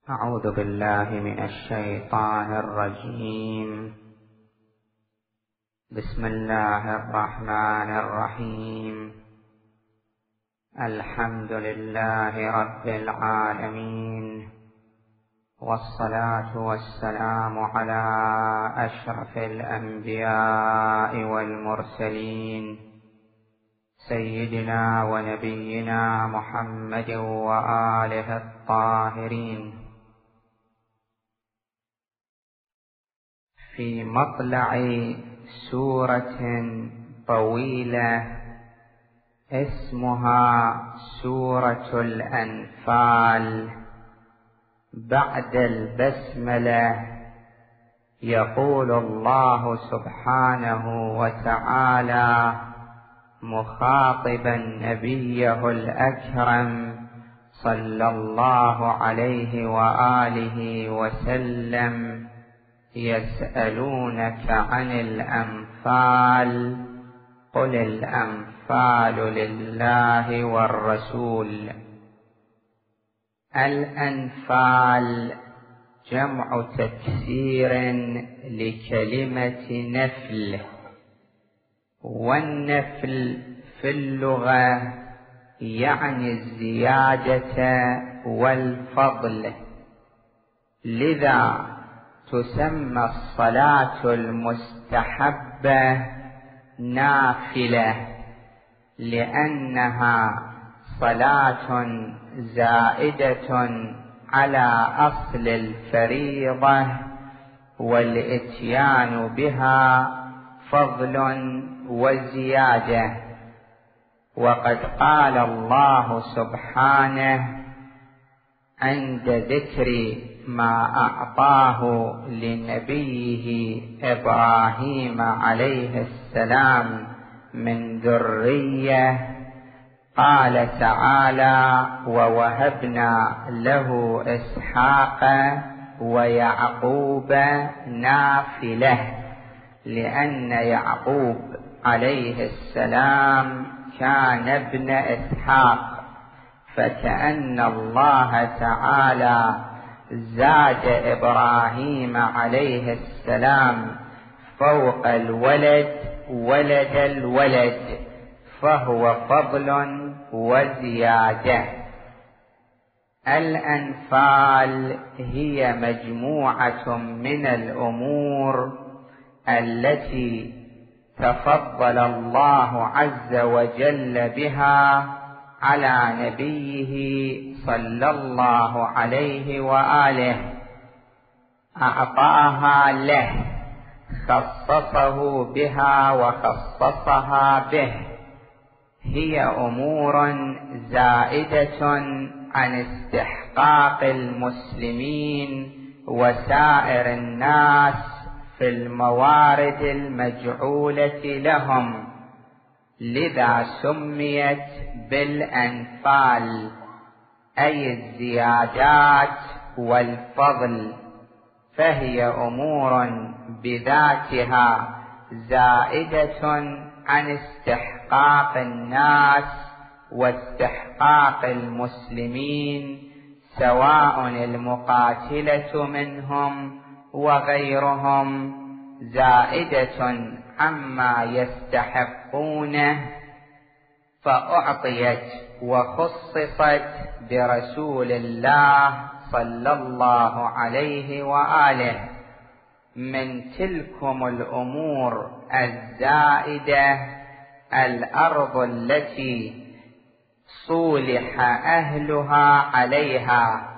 أعوذ بالله من الشيطان الرجيم. بسم الله الرحمن الرحيم. الحمد لله رب العالمين، والصلاة والسلام على أشرف الأنبياء والمرسلين سيدنا ونبينا محمد وآله الطاهرين. في مطلع سورة طويلة اسمها سورة الأنفال، بعد البسملة يقول الله سبحانه وتعالى مخاطبا نبيه الأكرم صلى الله عليه وآله وسلم: يسألونك عن الأنفال قل الأنفال لله والرسول. الأنفال جمع تكسير لكلمة نفل، والنفل في اللغة يعني الزيادة والفضل، لذا تسمى الصلاة المستحبة نافلة، لأنها صلاة زائدة على أصل الفريضة، والإتيان بها فضل وزيادة. وقد قال الله سبحانه عند ذكر ما أعطاه لنبيه إبراهيم عليه السلام من ذرية، قال تعالى: ووهبنا له إسحاق ويعقوب نافلة، لأن يعقوب عليه السلام كان ابن إسحاق، فكأن الله تعالى زاد إبراهيم عليه السلام فوق الولد ولد الولد، فهو فضل وزيادة. الأنفال هي مجموعة من الأمور التي تفضل الله عز وجل بها على نبيه صلى الله عليه وآله، أعطاها له، خصصه بها وخصصها به. هي أمور زائدة عن استحقاق المسلمين وسائر الناس في الموارد المجعولة لهم، لذا سميت بالأنفال، أي الزيادات والفضل، فهي أمور بذاتها زائدة عن استحقاق الناس واستحقاق المسلمين، سواء المقاتلة منهم وغيرهم، زائدة عما يستحقونه، فأعطيت وخصصت برسول الله صلى الله عليه وآله. من تلكم الأمور الزائدة الأرض التي صولح أهلها عليها،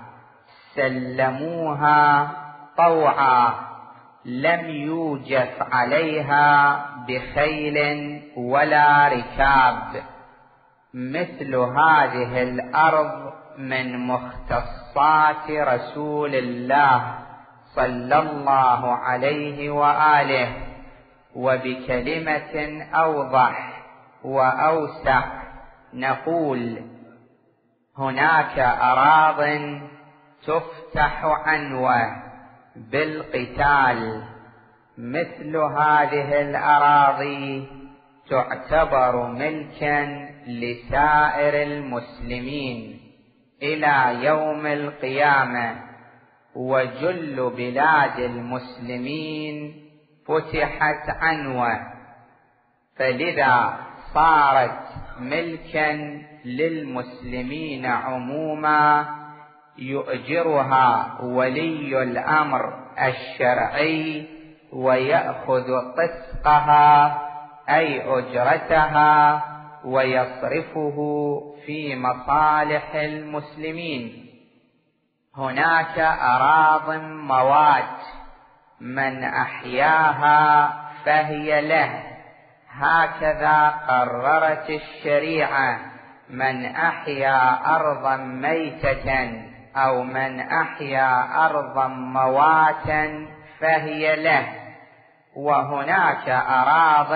سلموها طوعا، لم يوجف عليها بخيل ولا ركاب. مثل هذه الأرض من مختصات رسول الله صلى الله عليه وآله. وبكلمة أوضح وأوسع نقول: هناك أراضٍ تفتح عنوة بالقتال، مثل هذه الأراضي تعتبر ملكا لسائر المسلمين إلى يوم القيامة، وجل بلاد المسلمين فتحت عنوة، فلذا صارت ملكا للمسلمين عموما، يؤجرها ولي الأمر الشرعي ويأخذ قسطها أي أجرتها ويصرفه في مصالح المسلمين. هناك أراضٍ موات من أحياها فهي له، هكذا قررت الشريعة: من أحيا أرضا ميتة أو من أحيا أرضا مواتا فهي له. وهناك أراضٍ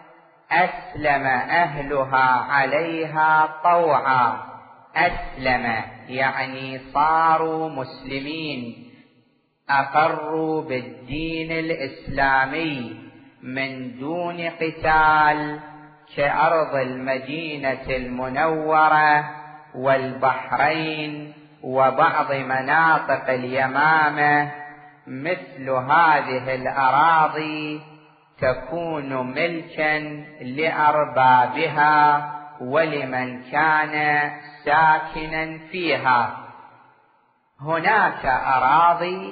أسلم أهلها عليها طوعا، أسلم يعني صاروا مسلمين، أقروا بالدين الإسلامي من دون قتال، كأرض المدينة المنورة والبحرين وبعض مناطق اليمامة. مثل هذه الأراضي تكون ملكا لأربابها ولمن كان ساكنا فيها. هناك أراضي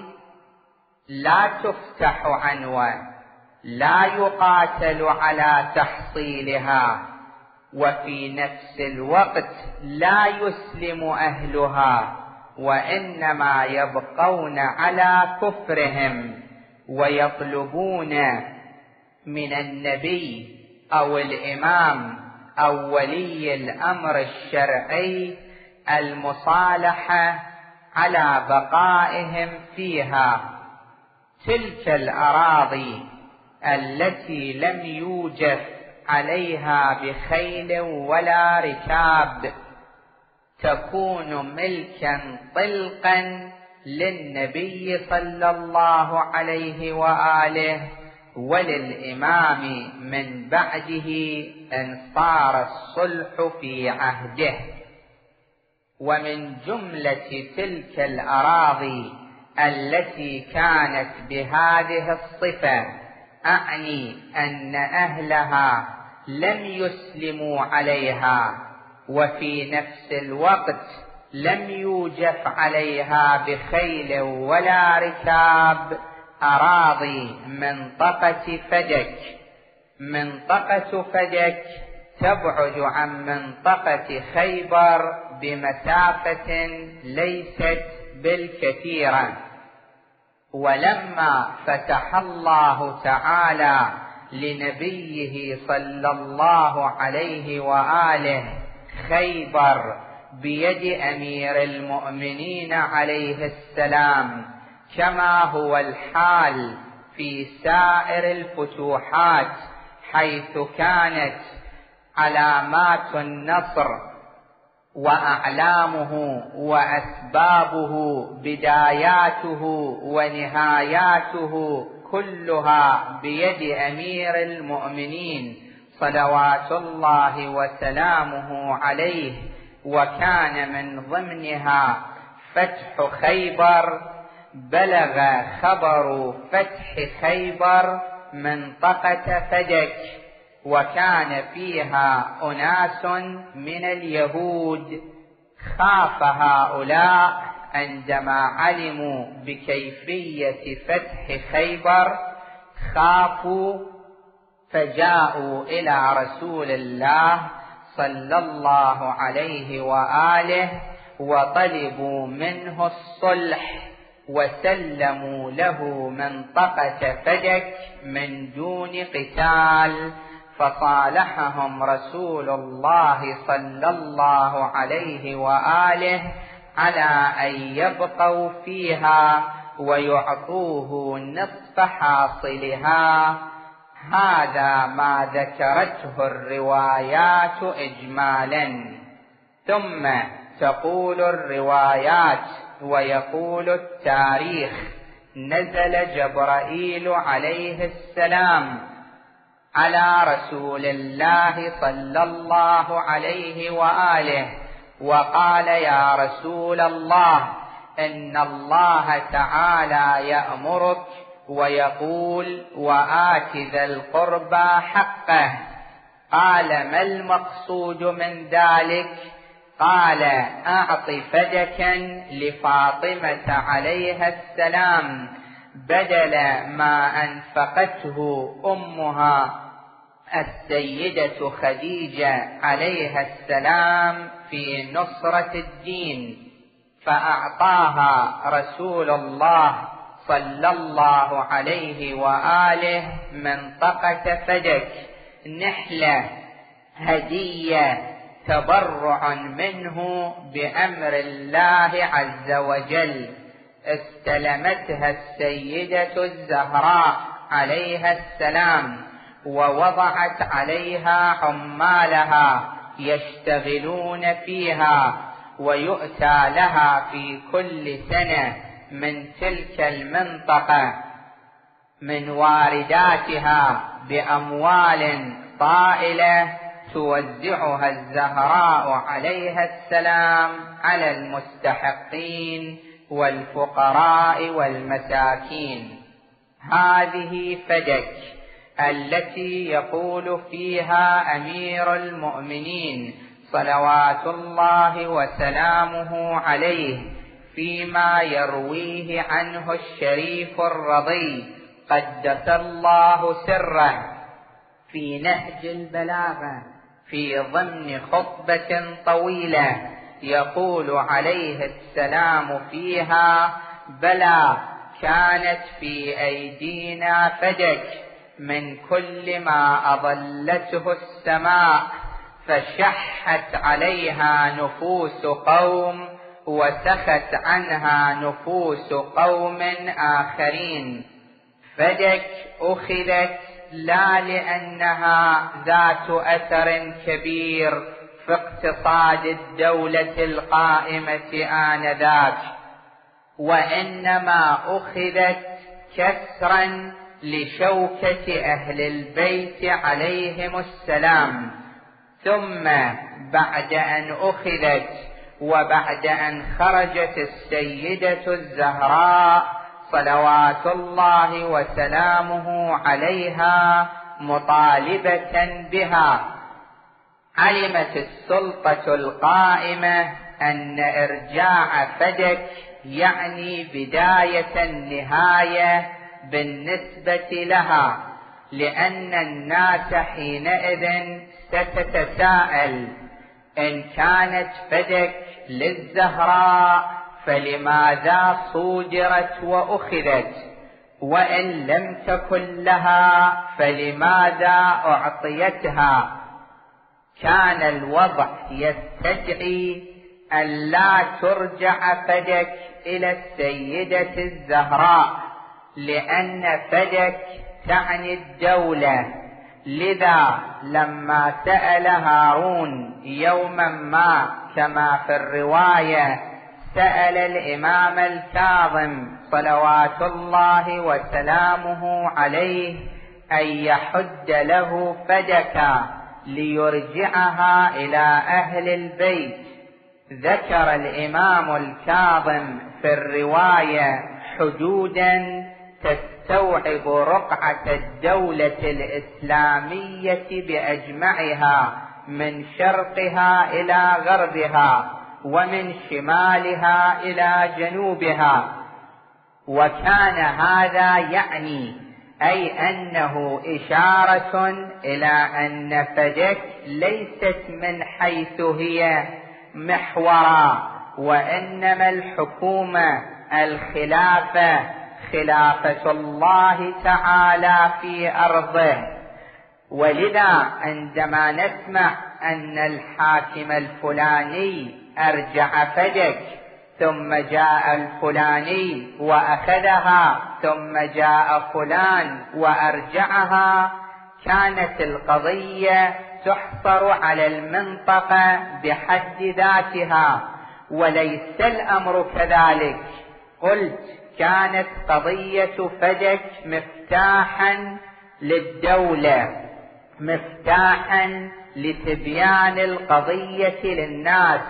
لا تفتح عنوة، لا يقاتل على تحصيلها، وفي نفس الوقت لا يسلم أهلها، وإنما يبقون على كفرهم ويطلبون من النبي أو الإمام أو ولي الأمر الشرعي المصالحة على بقائهم فيها. تلك الأراضي التي لم يوجد عليها بخيل ولا ركاب تكون ملكا طلقا للنبي صلى الله عليه وآله وللإمام من بعده إن صار الصلح في عهده. ومن جملة تلك الأراضي التي كانت بهذه الصفة، أعني أن أهلها لم يسلموا عليها وفي نفس الوقت لم يوجف عليها بخيل ولا ركاب، أراضي منطقة فدك. منطقة فدك تبعد عن منطقة خيبر بمسافة ليست بالكثيرة. ولما فتح الله تعالى لنبيه صلى الله عليه وآله خيبر بيد أمير المؤمنين عليه السلام، كما هو الحال في سائر الفتوحات، حيث كانت علامات النصر وأعلامه وأسبابه بداياته ونهاياته كلها بيد أمير المؤمنين صلوات الله وسلامه عليه، وكان من ضمنها فتح خيبر. بلغ خبر فتح خيبر منطقة فدك، وكان فيها أناس من اليهود. خاف هؤلاء عندما علموا بكيفية فتح خيبر، خافوا فجاءوا إلى رسول الله صلى الله عليه وآله وطلبوا منه الصلح، وسلموا له منطقة فدك من دون قتال. فصالحهم رسول الله صلى الله عليه وآله على أن يبقوا فيها ويعطوه نصف حاصلها. هذا ما ذكرته الروايات إجمالا. ثم تقول الروايات ويقول التاريخ: نزل جبرائيل عليه السلام على رسول الله صلى الله عليه وآله وقال: يا رسول الله، إن الله تعالى يأمرك ويقول وآت ذا القربى حقه. قال ما المقصود من ذلك؟ قال أعط فدكا لفاطمة عليها السلام بدل ما أنفقته أمها السيدة خديجة عليها السلام في نصرة الدين. فأعطاها رسول الله صلى الله عليه وآله منطقة فدك نحلة هدية تبرع منه بأمر الله عز وجل. استلمتها السيدة الزهراء عليها السلام ووضعت عليها عمالها يشتغلون فيها، ويؤتى لها في كل سنة من تلك المنطقة من وارداتها بأموال طائلة توزعها الزهراء عليها السلام على المستحقين والفقراء والمساكين. هذه فدك التي يقول فيها أمير المؤمنين صلوات الله وسلامه عليه فيما يرويه عنه الشريف الرضي قدس الله سره في نهج البلاغة في ضمن خطبة طويلة، يقول عليه السلام فيها: بلى كانت في أيدينا فدك من كل ما أضلته السماء، فشحت عليها نفوس قوم وسخت عنها نفوس قوم آخرين. فدك أخذت لا لأنها ذات أثر كبير في اقتصاد الدولة القائمة آنذاك، وإنما أخذت كسرا لشوكة أهل البيت عليهم السلام. ثم بعد أن أخذت وبعد أن خرجت السيدة الزهراء صلوات الله وسلامه عليها مطالبة بها، علمت السلطة القائمة أن إرجاع فدك يعني بداية النهاية بالنسبة لها، لأن الناس حينئذ ستتساءل: إن كانت فدك للزهراء فلماذا صودرت وأخذت؟ وإن لم تكن لها فلماذا أعطيتها؟ كان الوضع يستدعي أن لا ترجع فدك إلى السيدة الزهراء، لأن فدك تعني الدولة. لذا لما سأل هارون يوما ما كما في الرواية سأل الإمام الكاظم صلوات الله وسلامه عليه أن يحد له فدكا ليرجعها إلى أهل البيت، ذكر الإمام الكاظم في الرواية حدودا تستوعب رقعة الدولة الإسلامية بأجمعها من شرقها إلى غربها ومن شمالها إلى جنوبها. وكان هذا يعني أي أنه إشارة إلى أن فدك ليست من حيث هي محورا، وإنما الحكومة الخلافة خلافة الله تعالى في أرضه. ولذا عندما نسمع أن الحاكم الفلاني أرجع فدك ثم جاء الفلاني وأخذها ثم جاء فلان وأرجعها، كانت القضية تحصر على المنطقة بحد ذاتها، وليس الأمر كذلك. قلت كانت قضية فدك مفتاحا للدولة، مفتاحا لتبيان القضية للناس،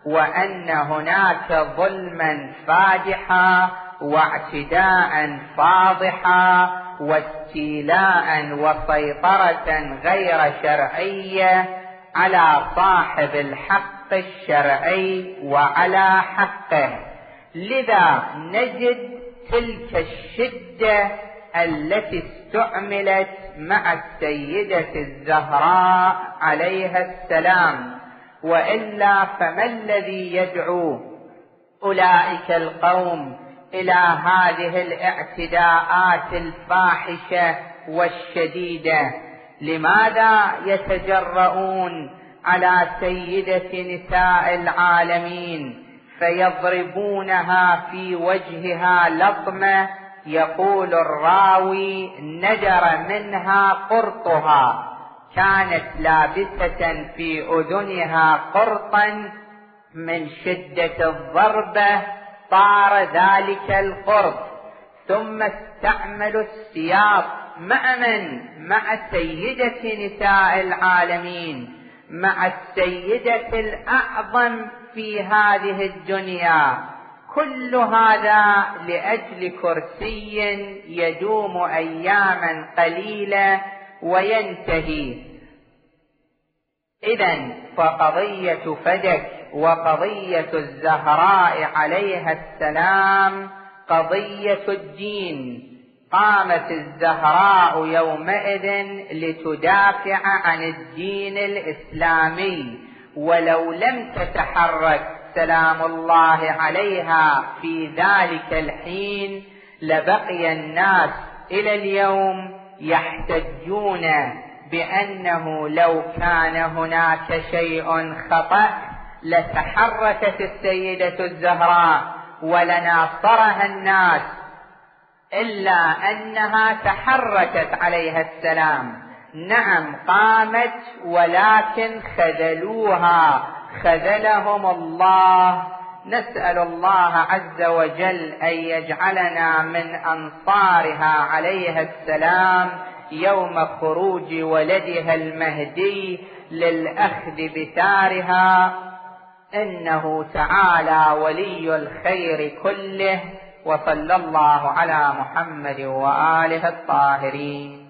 وأن هناك ظلما فادحا واعتداء فاضحا واستيلاء وسيطرة غير شرعية على صاحب الحق الشرعي وعلى حقه. لذا نجد تلك الشدة التي استعملت مع السيدة الزهراء عليها السلام، وإلا فما الذي يدعو أولئك القوم إلى هذه الاعتداءات الفاحشة والشديدة؟ لماذا يتجرؤون على سيدة نساء العالمين فيضربونها في وجهها لطمة يقول الراوي ندر منها قرطها، كانت لابسة في أذنها قرطا من شدة الضربة طار ذلك القرط، ثم استعملوا السياط مع من؟ مع سيدة نساء العالمين، مع السيدة الأعظم في هذه الدنيا. كل هذا لأجل كرسي يدوم أياما قليلة وينتهي. إذن فقضية فدك وقضية الزهراء عليها السلام قضية الدين. قامت الزهراء يومئذ لتدافع عن الدين الإسلامي، ولو لم تتحرك سلام الله عليها في ذلك الحين لبقي الناس إلى اليوم يحتجون بأنه لو كان هناك شيء خطأ لتحركت السيدة الزهراء ولناصرها الناس، إلا أنها تحركت عليها السلام. نعم قامت، ولكن خذلوها، خذلهم الله. نسأل الله عز وجل أن يجعلنا من أنصارها عليها السلام يوم خروج ولدها المهدي للأخذ بثارها، إنه تعالى ولي الخير كله. وصلى الله على محمد وآله الطاهرين.